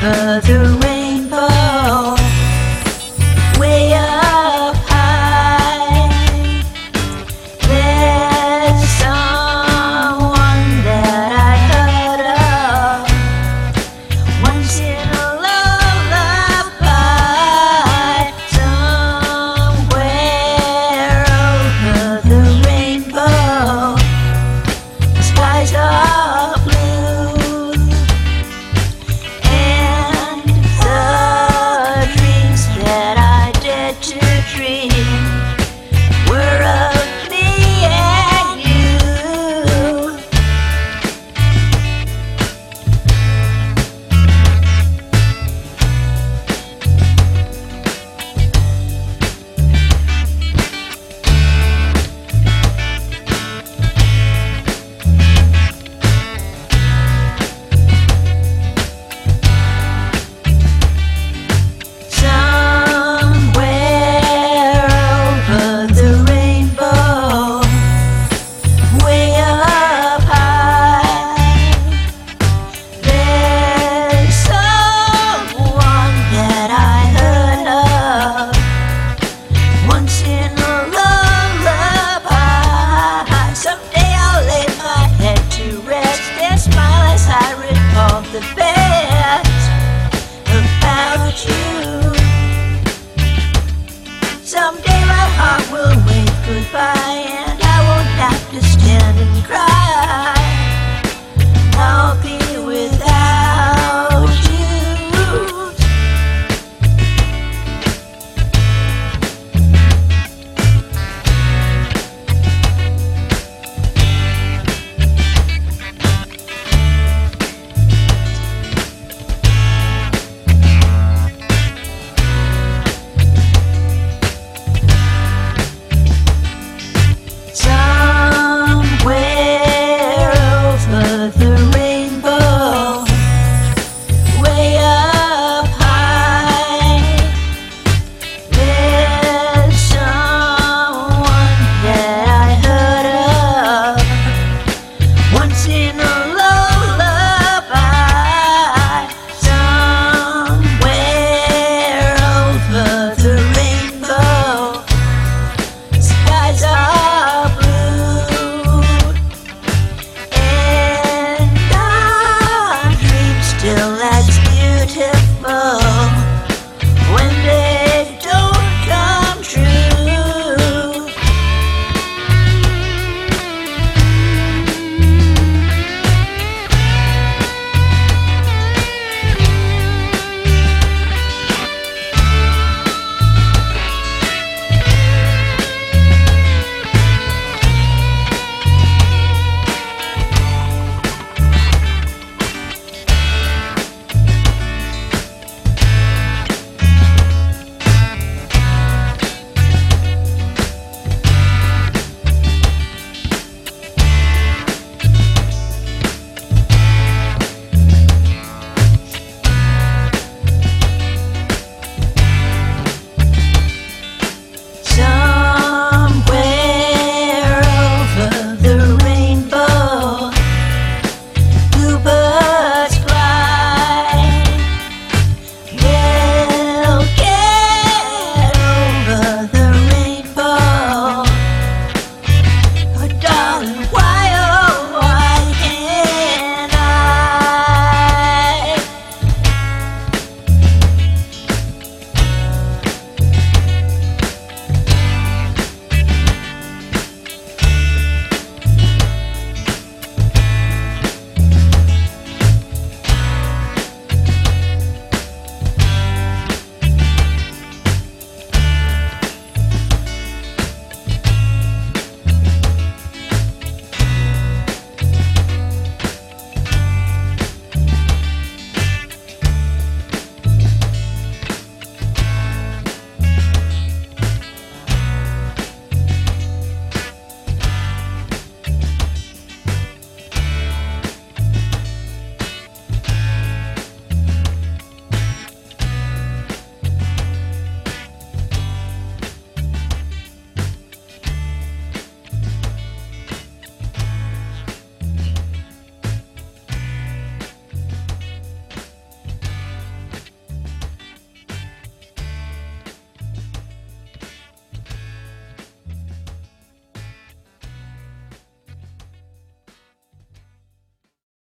over the rainbow, way up high. There's someone that I heard of once in a lullaby, somewhere over the rainbow. The skies are blue, and the dreams that I dared to dream were of me and you. Somewhere over the rainbow, way up high, there's someone that I heard of once in a lullaby. Someday I'll lay my head to rest and smile as I recall the best